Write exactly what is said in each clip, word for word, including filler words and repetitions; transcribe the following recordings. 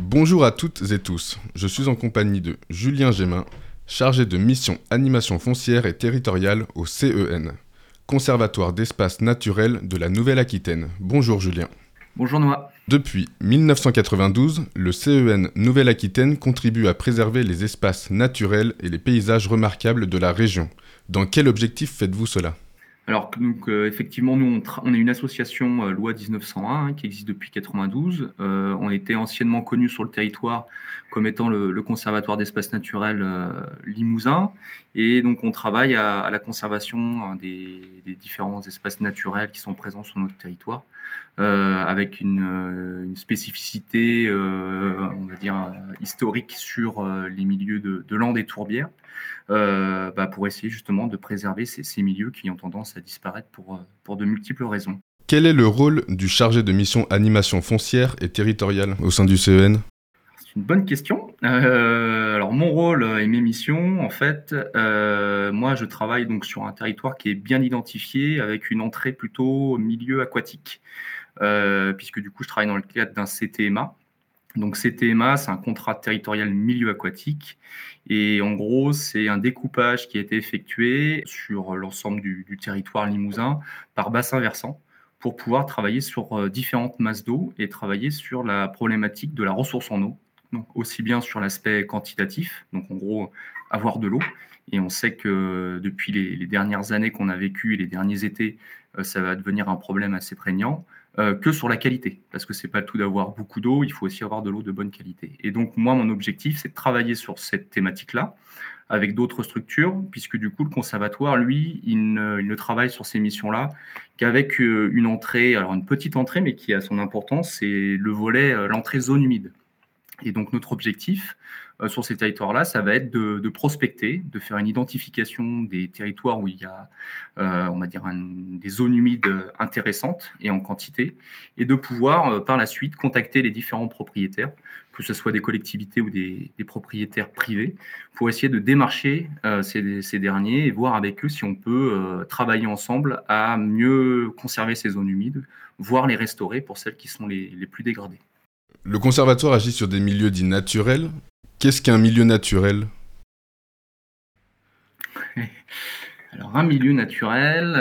Bonjour à toutes et tous, je suis en compagnie de Julien Gémin, chargé de mission animation foncière et territoriale au C E N, Conservatoire d'espaces naturels de la Nouvelle-Aquitaine. Bonjour Julien. Bonjour Noah. Depuis mille neuf cent quatre-vingt-douze, le C E N Nouvelle-Aquitaine contribue à préserver les espaces naturels et les paysages remarquables de la région. Dans quel objectif faites-vous cela ? Alors donc euh, effectivement nous on, tra- on est une association euh, loi dix-neuf cent un hein, qui existe depuis quatre-vingt-douze. Euh, on était anciennement connu sur le territoire comme étant le, le conservatoire d'espaces naturels euh, Limousin, et donc on travaille à, à la conservation hein, des, des différents espaces naturels qui sont présents sur notre territoire, euh, avec une, euh, une spécificité euh, on va dire euh, historique sur euh, les milieux de, de Landes et Tourbières. Euh, bah, pour essayer justement de préserver ces, ces milieux qui ont tendance à disparaître pour, euh, pour de multiples raisons. Quel est le rôle du chargé de mission animation foncière et territoriale au sein du C E N ? C'est une bonne question. Euh, alors mon rôle et mes missions, en fait, euh, moi je travaille donc sur un territoire qui est bien identifié avec une entrée plutôt milieu aquatique, euh, puisque du coup je travaille dans le cadre d'un C T M A. Donc C T M A, c'est un contrat territorial milieu aquatique, et en gros, c'est un découpage qui a été effectué sur l'ensemble du, du territoire limousin par bassin versant pour pouvoir travailler sur euh, différentes masses d'eau et travailler sur la problématique de la ressource en eau. Donc aussi bien sur l'aspect quantitatif, donc en gros avoir de l'eau. Et on sait que depuis les, les dernières années qu'on a vécues et les derniers étés, euh, ça va devenir un problème assez prégnant. Euh, que sur la qualité, parce que c'est pas tout d'avoir beaucoup d'eau, il faut aussi avoir de l'eau de bonne qualité. Et donc moi, mon objectif, c'est de travailler sur cette thématique-là avec d'autres structures, puisque du coup, le conservatoire, lui, il ne, il ne travaille sur ces missions-là qu'avec euh, une entrée, alors une petite entrée, mais qui a son importance, c'est le volet, euh, l'entrée zone humide. Et donc notre objectif euh, sur ces territoires-là, ça va être de, de prospecter, de faire une identification des territoires où il y a, euh, on va dire, un, des zones humides intéressantes et en quantité, et de pouvoir euh, par la suite contacter les différents propriétaires, que ce soit des collectivités ou des, des propriétaires privés, pour essayer de démarcher euh, ces, ces derniers et voir avec eux si on peut euh, travailler ensemble à mieux conserver ces zones humides, voire les restaurer pour celles qui sont les, les plus dégradées. Le conservatoire agit sur des milieux dits naturels. Qu'est-ce qu'un milieu naturel ? Alors un milieu naturel,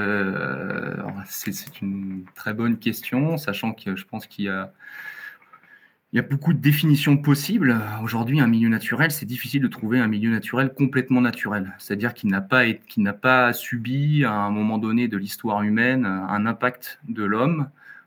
euh, c'est, c'est une très bonne question, sachant que je pense qu'il y a, il y a beaucoup de définitions possibles. Aujourd'hui, un milieu naturel, c'est difficile de trouver un milieu naturel complètement naturel, c'est-à-dire qu'il n'a pas, qu'il n'a pas subi à un moment donné de l'histoire humaine un impact de l'homme.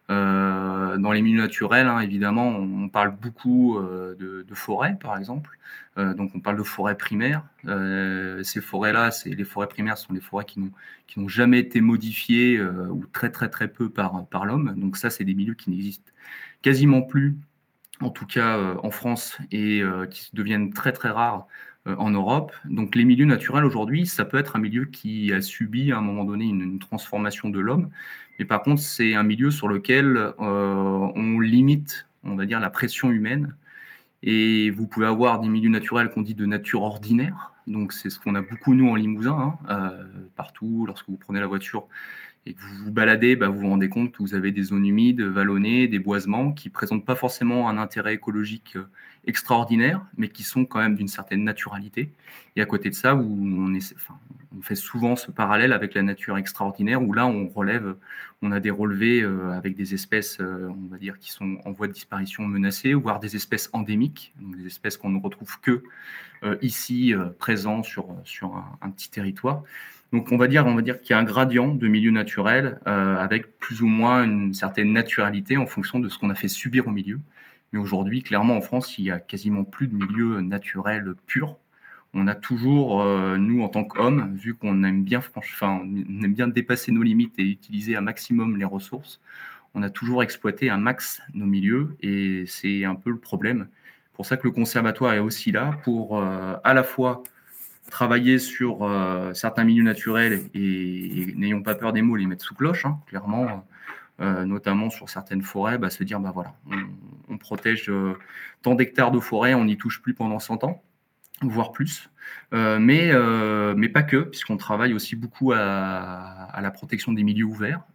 Euh, dans les milieux naturels, hein, évidemment, on parle beaucoup euh, de, de forêts, par exemple. Euh, donc, on parle de forêts primaires. Euh, ces forêts-là, c'est, les forêts primaires sont des forêts qui n'ont, qui n'ont jamais été modifiées euh, ou très, très, très peu par, par l'homme. Donc, ça, c'est des milieux qui n'existent quasiment plus, en tout cas euh, en France, et euh, qui deviennent très, très rares euh, en Europe. Donc, les milieux naturels, aujourd'hui, ça peut être un milieu qui a subi, à un moment donné, une, une transformation de l'homme. Mais par contre, c'est un milieu sur lequel euh, on limite, on va dire, la pression humaine. Et vous pouvez avoir des milieux naturels qu'on dit de nature ordinaire. Donc, c'est ce qu'on a beaucoup, nous, en Limousin, hein, euh, partout. Lorsque vous prenez la voiture et que vous vous baladez, bah, vous vous rendez compte que vous avez des zones humides, vallonnées, des boisements qui ne présentent pas forcément un intérêt écologique euh, extraordinaire, mais qui sont quand même d'une certaine naturalité. Et à côté de ça, où on, est, enfin, on fait souvent ce parallèle avec la nature extraordinaire, où là, on relève, on a des relevés euh, avec des espèces, euh, on va dire, qui sont en voie de disparition menacées, voire des espèces endémiques, donc des espèces qu'on ne retrouve que euh, ici, euh, présents sur, sur un, un petit territoire. Donc on va dire, on va dire qu'il y a un gradient de milieu naturel euh, avec plus ou moins une certaine naturalité en fonction de ce qu'on a fait subir au milieu. Mais aujourd'hui, clairement en France, il y a quasiment plus de milieu naturel pur. On a toujours, euh, nous en tant qu'hommes, vu qu'on aime bien, enfin, on aime bien dépasser nos limites et utiliser un maximum les ressources, on a toujours exploité un max nos milieux, et c'est un peu le problème. C'est pour ça que le conservatoire est aussi là pour euh, à la fois travailler sur euh, certains milieux naturels et, et n'ayons pas peur des mots, les mettre sous cloche, hein, clairement, euh, notamment sur certaines forêts, bah, se dire, bah voilà, on, on protège euh, tant d'hectares de forêt, on n'y touche plus pendant cent ans, voire plus, euh, mais, euh, mais pas que, puisqu'on travaille aussi beaucoup à, à la protection des milieux ouverts.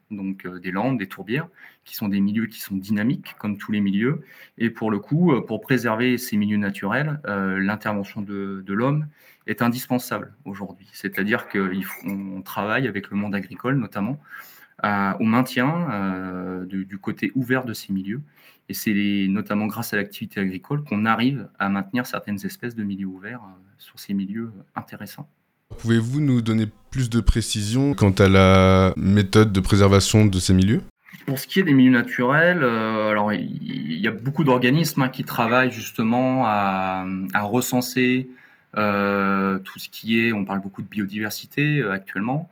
donc euh, des landes, des tourbières, qui sont des milieux qui sont dynamiques, comme tous les milieux. Et pour le coup, euh, pour préserver ces milieux naturels, euh, l'intervention de, de l'homme est indispensable aujourd'hui. C'est-à-dire qu'on travaille avec le monde agricole, notamment, à, au maintien euh, de, du côté ouvert de ces milieux. Et c'est les, notamment grâce à l'activité agricole qu'on arrive à maintenir certaines espèces de milieux ouverts euh, sur ces milieux intéressants. Pouvez-vous nous donner plus de précisions quant à la méthode de préservation de ces milieux ? Pour ce qui est des milieux naturels, euh, alors il y a beaucoup d'organismes hein, qui travaillent justement à, à recenser euh, tout ce qui est, on parle beaucoup de biodiversité euh, actuellement,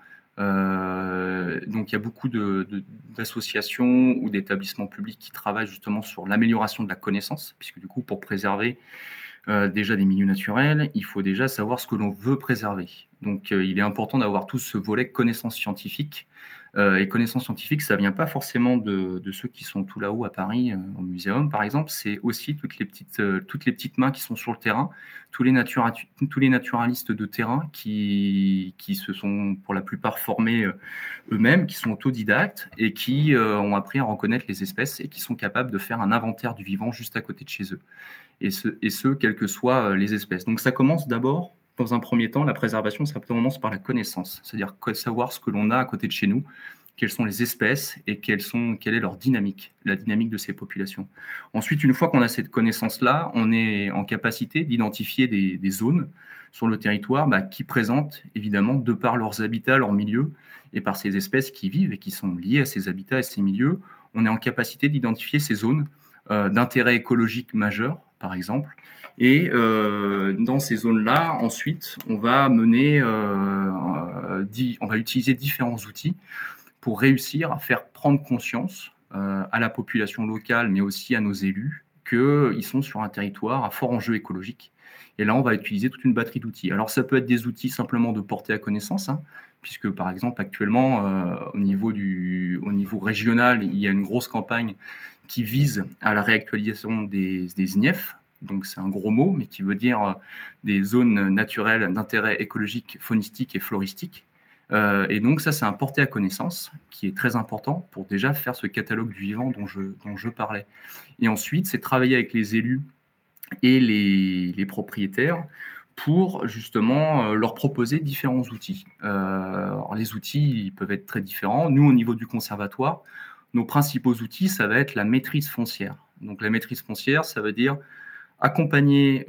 euh, donc il y a beaucoup de, de, d'associations ou d'établissements publics qui travaillent justement sur l'amélioration de la connaissance, puisque du coup pour préserver euh, déjà des milieux naturels, il faut déjà savoir ce que l'on veut préserver. Donc euh, il est important d'avoir tout ce volet connaissance scientifique. Euh, et connaissances scientifiques, ça vient pas forcément de, de ceux qui sont tout là-haut à Paris, euh, au muséum par exemple, c'est aussi toutes les, petites, euh, toutes les petites mains qui sont sur le terrain, tous les, natura- tous les naturalistes de terrain qui, qui se sont pour la plupart formés euh, eux-mêmes, qui sont autodidactes et qui euh, ont appris à reconnaître les espèces et qui sont capables de faire un inventaire du vivant juste à côté de chez eux. Et ce, et ce quelles que soient les espèces. Donc ça commence d'abord, dans un premier temps, la préservation, ça commence par la connaissance, c'est-à-dire savoir ce que l'on a à côté de chez nous, quelles sont les espèces et quelles sont, quelle est leur dynamique, la dynamique de ces populations. Ensuite, une fois qu'on a cette connaissance-là, on est en capacité d'identifier des, des zones sur le territoire bah, qui présentent, évidemment, de par leurs habitats, leurs milieux, et par ces espèces qui vivent et qui sont liées à ces habitats et ces milieux, on est en capacité d'identifier ces zones euh, d'intérêt écologique majeur, par exemple. Et euh, dans ces zones-là, ensuite, on va mener, euh, euh, di- on va utiliser différents outils pour réussir à faire prendre conscience euh, à la population locale, mais aussi à nos élus, qu'ils sont sur un territoire à fort enjeu écologique. Et là, on va utiliser toute une batterie d'outils. Alors, ça peut être des outils simplement de portée à connaissance, hein, puisque, par exemple, actuellement, euh, au, niveau du, au niveau régional, il y a une grosse campagne qui vise à la réactualisation des, des I N E F. Donc, c'est un gros mot, mais qui veut dire des zones naturelles d'intérêt écologique, faunistique et floristique. Euh, et donc, ça, c'est un porté à connaissance qui est très important pour déjà faire ce catalogue du vivant dont je, dont je parlais. Et ensuite, c'est travailler avec les élus et les, les propriétaires pour justement euh, leur proposer différents outils. Euh, alors les outils ils peuvent être très différents. Nous, au niveau du conservatoire, nos principaux outils, ça va être la maîtrise foncière. Donc la maîtrise foncière, ça veut dire accompagner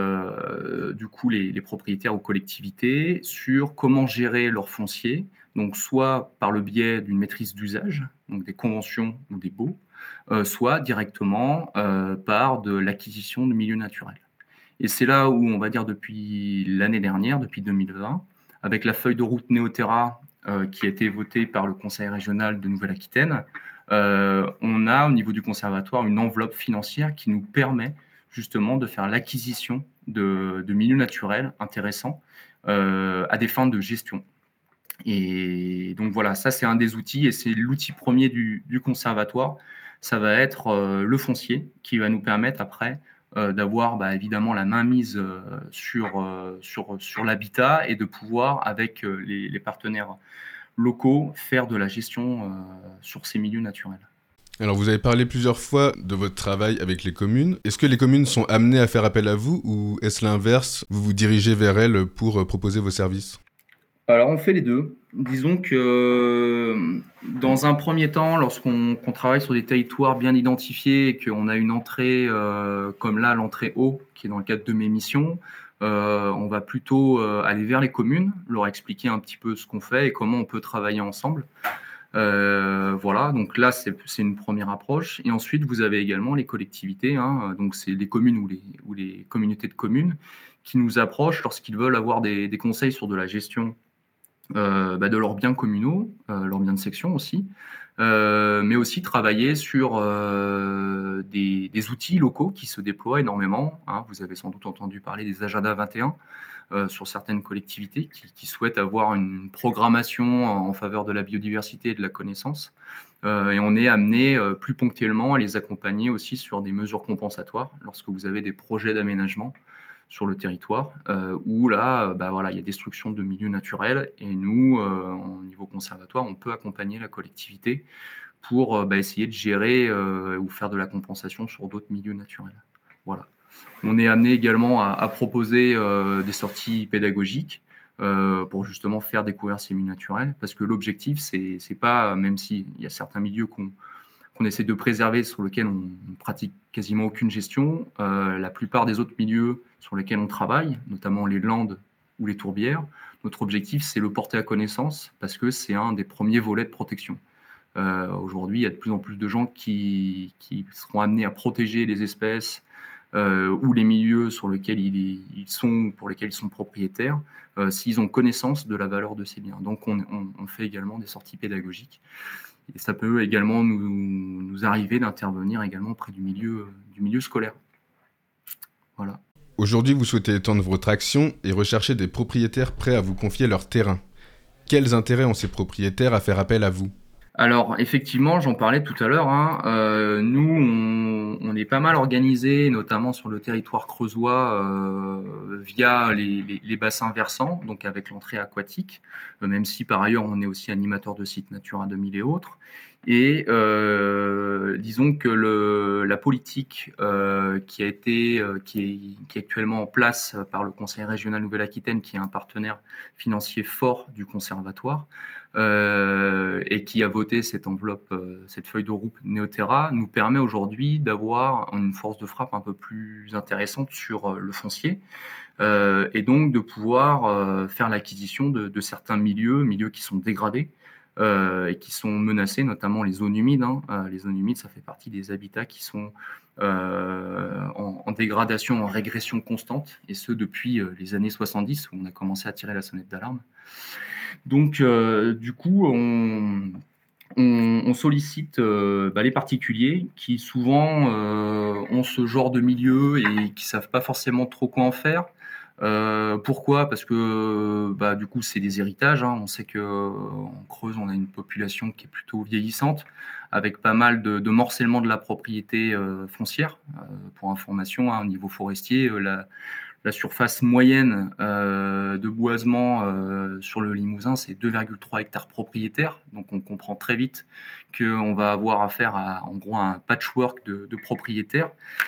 euh, du coup les, les propriétaires ou collectivités sur comment gérer leur foncier, donc soit par le biais d'une maîtrise d'usage, donc des conventions ou des baux, euh, soit directement euh, par de l'acquisition de milieux naturels. Et c'est là où on va dire depuis l'année dernière, depuis deux mille vingt, avec la feuille de route Néoterra euh, qui a été votée par le Conseil régional de Nouvelle-Aquitaine, euh, on a au niveau du conservatoire une enveloppe financière qui nous permet justement de faire l'acquisition de, de milieux naturels intéressants euh, à des fins de gestion. Et donc voilà, ça c'est un des outils et c'est l'outil premier du, du conservatoire. Ça va être euh, le foncier qui va nous permettre après euh, d'avoir bah, évidemment la mainmise euh, sur, euh, sur, sur l'habitat et de pouvoir avec euh, les, les partenaires locaux faire de la gestion euh, sur ces milieux naturels. Alors vous avez parlé plusieurs fois de votre travail avec les communes. Est-ce que les communes sont amenées à faire appel à vous ou est-ce l'inverse, vous vous dirigez vers elles pour proposer vos services ? Alors on fait les deux. Disons que dans un premier temps, lorsqu'on qu'on travaille sur des territoires bien identifiés et qu'on a une entrée euh, comme là, l'entrée eau, qui est dans le cadre de mes missions, euh, on va plutôt euh, aller vers les communes, leur expliquer un petit peu ce qu'on fait et comment on peut travailler ensemble. Euh, voilà, donc là c'est, c'est une première approche. Et ensuite vous avez également les collectivités, hein, donc c'est les communes ou les, ou les communautés de communes qui nous approchent lorsqu'ils veulent avoir des, des conseils sur de la gestion euh, bah, de leurs biens communaux, euh, leurs biens de section aussi, euh, mais aussi travailler sur euh, des, des outils locaux qui se déploient énormément. Hein. Vous avez sans doute entendu parler des agendas vingt et un euh, sur certaines collectivités qui, qui souhaitent avoir une programmation en faveur de la biodiversité et de la connaissance. Euh, et on est amené euh, plus ponctuellement à les accompagner aussi sur des mesures compensatoires lorsque vous avez des projets d'aménagement sur le territoire, euh, où là, euh, bah, voilà, il y a destruction de milieux naturels, et nous, euh, au niveau conservatoire, on peut accompagner la collectivité pour euh, bah, essayer de gérer euh, ou faire de la compensation sur d'autres milieux naturels. Voilà. On est amené également à, à proposer euh, des sorties pédagogiques euh, pour justement faire découvrir ces milieux naturels, parce que l'objectif, c'est, c'est pas, même s'il y a certains milieux qu'on, qu'on essaie de préserver, sur lesquels on ne pratique quasiment aucune gestion, euh, la plupart des autres milieux sur lesquels on travaille, notamment les landes ou les tourbières, notre objectif, c'est le porter à connaissance, parce que c'est un des premiers volets de protection. Euh, aujourd'hui, il y a de plus en plus de gens qui, qui seront amenés à protéger les espèces euh, ou les milieux sur lesquels ils, ils sont, pour lesquels ils sont propriétaires, euh, s'ils ont connaissance de la valeur de ces biens. Donc, on, on, on fait également des sorties pédagogiques. Et ça peut également nous, nous arriver d'intervenir également auprès du milieu, du milieu scolaire. Voilà. Aujourd'hui, vous souhaitez étendre votre action et rechercher des propriétaires prêts à vous confier leur terrain. Quels intérêts ont ces propriétaires à faire appel à vous ? Alors, effectivement, j'en parlais tout à l'heure, hein, euh, nous, on, on est pas mal organisé, notamment sur le territoire creusois, euh, via les, les, les bassins versants, donc avec l'entrée aquatique, euh, même si par ailleurs on est aussi animateur de sites Natura deux mille et autres. Et euh, disons que le, la politique euh, qui a été, euh, qui, est, qui est actuellement en place par le Conseil régional Nouvelle-Aquitaine, qui est un partenaire financier fort du conservatoire, euh, et qui a voté cette enveloppe, euh, cette feuille de route Néoterra, nous permet aujourd'hui d'avoir une force de frappe un peu plus intéressante sur euh, le foncier, euh, et donc de pouvoir euh, faire l'acquisition de, de certains milieux, milieux qui sont dégradés, Euh, et qui sont menacés, notamment les zones humides. Hein. Euh, les zones humides, ça fait partie des habitats qui sont euh, en, en dégradation, en régression constante, et ce depuis euh, les années soixante-dix, où on a commencé à tirer la sonnette d'alarme. Donc, euh, du coup, on, on, on sollicite euh, bah, les particuliers qui souvent euh, ont ce genre de milieu et qui savent pas forcément trop quoi en faire. Euh, pourquoi ? Parce que bah, du coup, c'est des héritages. Hein. On sait que en Creuse, on a une population qui est plutôt vieillissante, avec pas mal de, de morcellement de la propriété euh, foncière. Euh, pour information, hein, au niveau forestier, euh, la, la surface moyenne euh, de boisement euh, sur le Limousin, c'est deux virgule trois hectares propriétaires. Donc, on comprend très vite qu'on va avoir affaire à, en gros, à un patchwork de, de propriétaires.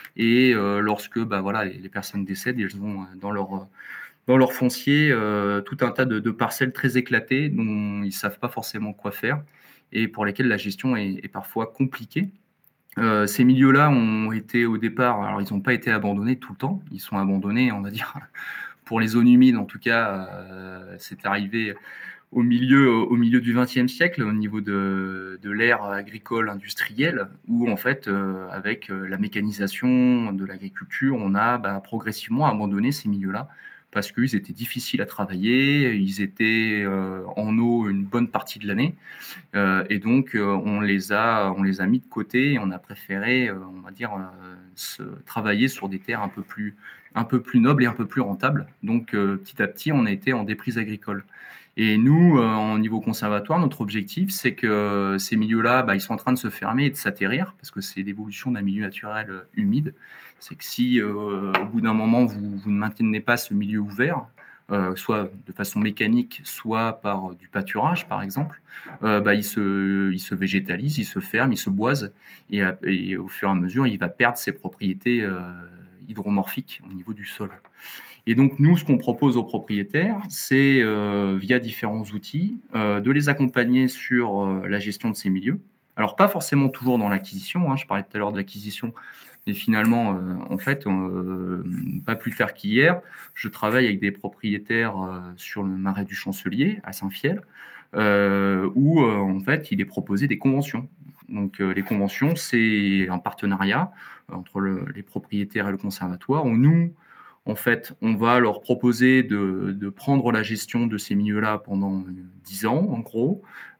Et euh, lorsque bah, voilà, les, les personnes décèdent, elles ont dans leur, dans leur foncier euh, tout un tas de, de parcelles très éclatées dont ils ne savent pas forcément quoi faire et pour lesquelles la gestion est, est parfois compliquée. Euh, ces milieux-là ont été au départ, alors ils n'ont pas été abandonnés tout le temps, ils sont abandonnés, on va dire, pour les zones humides en tout cas, euh, c'est arrivé au milieu, au milieu du vingtième siècle, au niveau de, de l'ère agricole industrielle, où en fait, euh, avec la mécanisation de l'agriculture, on a bah, progressivement abandonné ces milieux-là, parce qu'ils étaient difficiles à travailler, ils étaient euh, en eau une bonne partie de l'année, euh, et donc euh, on les a, on les a mis de côté, et on a préféré, euh, on va dire, euh, se, travailler sur des terres un peu plus, un peu plus nobles et un peu plus rentables. Donc euh, petit à petit, on a été en déprise agricole. Et nous, euh, au niveau conservatoire, notre objectif, c'est que euh, ces milieux-là, bah, ils sont en train de se fermer et de s'atterrir, parce que c'est l'évolution d'un milieu naturel euh, humide. C'est que si, euh, au bout d'un moment, vous, vous ne maintenez pas ce milieu ouvert, euh, soit de façon mécanique, soit par euh, du pâturage, par exemple, euh, bah, il, se, il se végétalise, il se ferme, il se boise, et, et au fur et à mesure, il va perdre ses propriétés euh, hydromorphiques au niveau du sol. Et donc, nous, ce qu'on propose aux propriétaires, c'est, euh, via différents outils, euh, de les accompagner sur euh, la gestion de ces milieux. Alors, pas forcément toujours dans l'acquisition, hein, je parlais tout à l'heure de l'acquisition, mais finalement, euh, en fait, euh, pas plus tard qu'hier, je travaille avec des propriétaires euh, sur le marais du Chancelier, à Saint-Fiel, euh, où, euh, en fait, il est proposé des conventions. Donc, euh, les conventions, c'est un partenariat entre le, les propriétaires et le conservatoire, où nous, en fait, on va leur proposer de, de prendre la gestion de ces milieux-là pendant dix ans, en gros,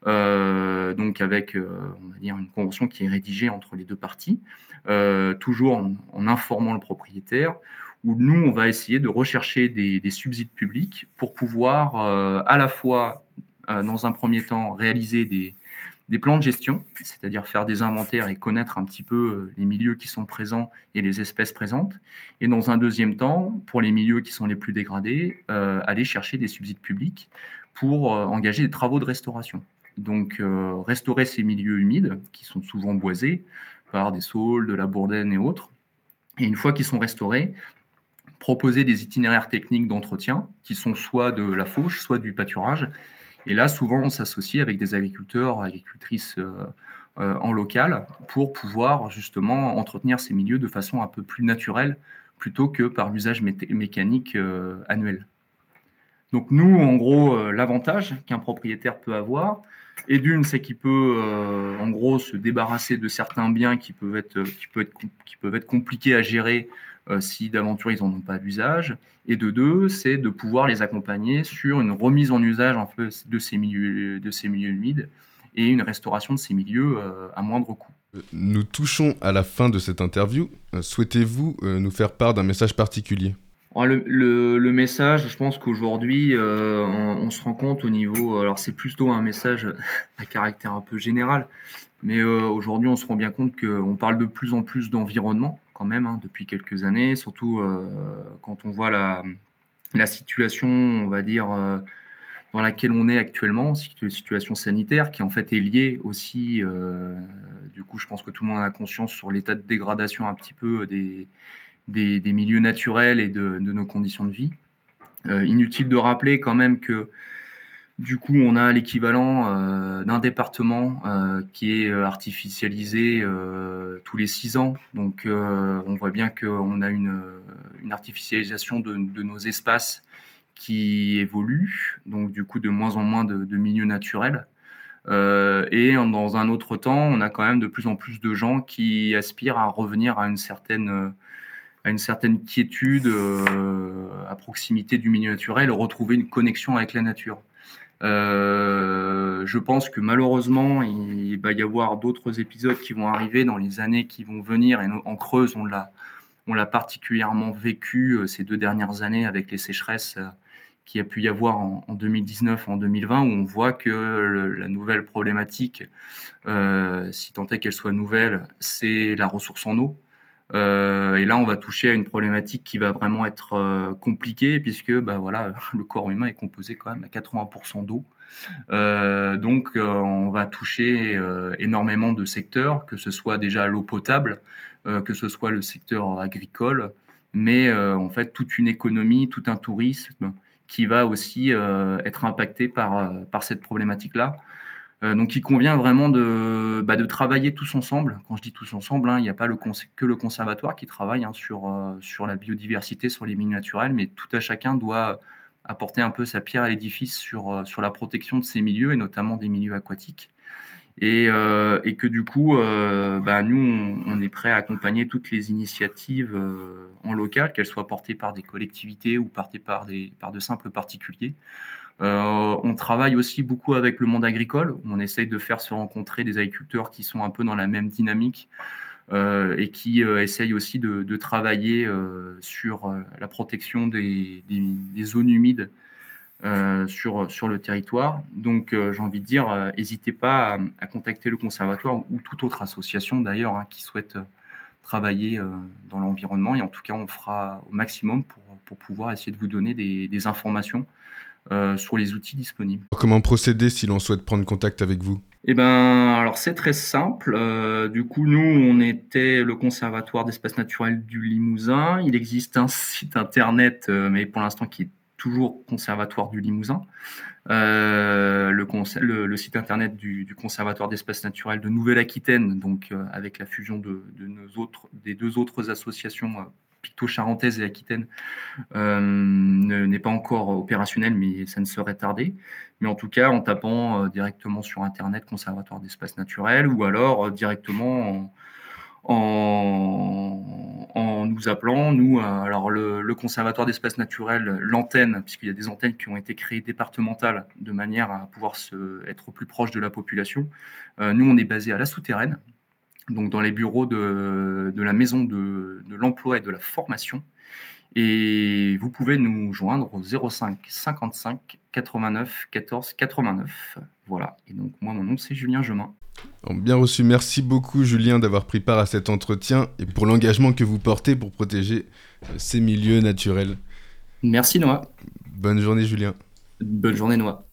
euh, donc avec, euh, on va dire, une convention qui est rédigée entre les deux parties, euh, toujours en, en informant le propriétaire, où nous, on va essayer de rechercher des, des subsides publics pour pouvoir, euh, à la fois, euh, dans un premier temps, réaliser des, des plans de gestion, c'est-à-dire faire des inventaires et connaître un petit peu les milieux qui sont présents et les espèces présentes. Et dans un deuxième temps, pour les milieux qui sont les plus dégradés, euh, aller chercher des subsides publics pour euh, engager des travaux de restauration. Donc, euh, restaurer ces milieux humides, qui sont souvent boisés par des saules, de la bourdaine et autres. Et une fois qu'ils sont restaurés, proposer des itinéraires techniques d'entretien, qui sont soit de la fauche, soit du pâturage. Et là, souvent, on s'associe avec des agriculteurs, agricultrices euh, euh, en local pour pouvoir justement entretenir ces milieux de façon un peu plus naturelle plutôt que par l'usage mé- mécanique euh, annuel. Donc nous, en gros, euh, l'avantage qu'un propriétaire peut avoir, et d'une, c'est qu'il peut, euh, en gros, se débarrasser de certains biens qui peuvent être, qui peuvent être, qui peuvent être compliqués à gérer euh, si d'aventure ils n'en ont pas d'usage. Et de deux, c'est de pouvoir les accompagner sur une remise en usage en fait, de ces milieux, de ces milieux humides et une restauration de ces milieux euh, à moindre coût. Nous touchons à la fin de cette interview. Euh, Souhaitez-vous euh, nous faire part d'un message particulier ? Le, le, le message, je pense qu'aujourd'hui, euh, on, on se rend compte au niveau, alors c'est plutôt un message à caractère un peu général, mais euh, aujourd'hui, on se rend bien compte qu'on parle de plus en plus d'environnement, quand même, hein, depuis quelques années, surtout euh, quand on voit la, la situation, on va dire, euh, dans laquelle on est actuellement, une situation sanitaire qui en fait est liée aussi, euh, du coup, je pense que tout le monde a conscience sur l'état de dégradation un petit peu des Des, des milieux naturels et de, de nos conditions de vie. Euh, inutile de rappeler quand même que du coup, on a l'équivalent euh, d'un département euh, qui est artificialisé euh, tous les six ans. Donc, euh, on voit bien qu'on a une, une artificialisation de, de nos espaces qui évolue. Donc, du coup, de moins en moins de, de milieux naturels. Euh, et dans un autre temps, on a quand même de plus en plus de gens qui aspirent à revenir à une certaine à une certaine quiétude euh, à proximité du milieu naturel, retrouver une connexion avec la nature. Euh, je pense que malheureusement, il va y avoir d'autres épisodes qui vont arriver dans les années qui vont venir. Et en Creuse, on l'a, on l'a particulièrement vécu euh, ces deux dernières années avec les sécheresses euh, qu'il y a pu y avoir en, en deux mille dix-neuf, en deux mille vingt, où on voit que le, la nouvelle problématique, euh, si tant est qu'elle soit nouvelle, c'est la ressource en eau. Euh, et là, on va toucher à une problématique qui va vraiment être euh, compliquée puisque bah, voilà, le corps humain est composé quand même à quatre-vingts pour cent d'eau. Euh, donc, euh, on va toucher euh, énormément de secteurs, que ce soit déjà l'eau potable, euh, que ce soit le secteur agricole, mais euh, en fait toute une économie, tout un tourisme qui va aussi euh, être impacté par, par cette problématique-là. Euh, donc, il convient vraiment de, bah, de travailler tous ensemble. Quand je dis tous ensemble, hein, il n'y a pas le cons- que le conservatoire qui travaille hein, sur, euh, sur la biodiversité, sur les milieux naturels, mais tout à chacun doit apporter un peu sa pierre à l'édifice sur, euh, sur la protection de ces milieux, et notamment des milieux aquatiques. Et, euh, et que du coup, euh, bah, nous, on, on est prêt à accompagner toutes les initiatives euh, en local, qu'elles soient portées par des collectivités ou portées par, des, par de simples particuliers. Euh, on travaille aussi beaucoup avec le monde agricole. On essaye de faire se rencontrer des agriculteurs qui sont un peu dans la même dynamique euh, et qui euh, essayent aussi de, de travailler euh, sur euh, la protection des, des, des zones humides euh, sur, sur le territoire. Donc, euh, j'ai envie de dire, n'hésitez euh, pas à, à contacter le conservatoire ou toute autre association d'ailleurs hein, qui souhaite travailler euh, dans l'environnement. Et en tout cas, on fera au maximum pour, pour pouvoir essayer de vous donner des, des informations Euh, sur les outils disponibles. Comment procéder si l'on souhaite prendre contact avec vous ? Eh ben, alors c'est très simple. Euh, du coup, nous, on était le Conservatoire d'espaces naturels du Limousin. Il existe un site internet, euh, mais pour l'instant qui est toujours Conservatoire du Limousin. Euh, le, le, le site internet du, du Conservatoire d'espaces naturels de Nouvelle-Aquitaine, donc euh, avec la fusion de, de nos autres, des deux autres associations, euh, Picto-Charentaise et Aquitaine, euh, n'est pas encore opérationnel, mais ça ne saurait tarder. Mais en tout cas, en tapant euh, directement sur Internet Conservatoire d'espaces naturels ou alors euh, directement en, en, en nous appelant. Nous, euh, alors le, le Conservatoire d'espaces naturels, l'antenne, puisqu'il y a des antennes qui ont été créées départementales de manière à pouvoir se, être plus proche de la population. Euh, nous, on est basé à la Souterraine, donc dans les bureaux de, de la Maison de, de l'Emploi et de la Formation. Et vous pouvez nous joindre au zéro cinq cinquante-cinq quatre-vingt-neuf quatorze quatre-vingt-neuf. Voilà. Et donc, moi, mon nom, c'est Julien Gemin. Bien reçu. Merci beaucoup, Julien, d'avoir pris part à cet entretien et pour l'engagement que vous portez pour protéger ces milieux naturels. Merci, Noah. Bonne journée, Julien. Bonne journée, Noah.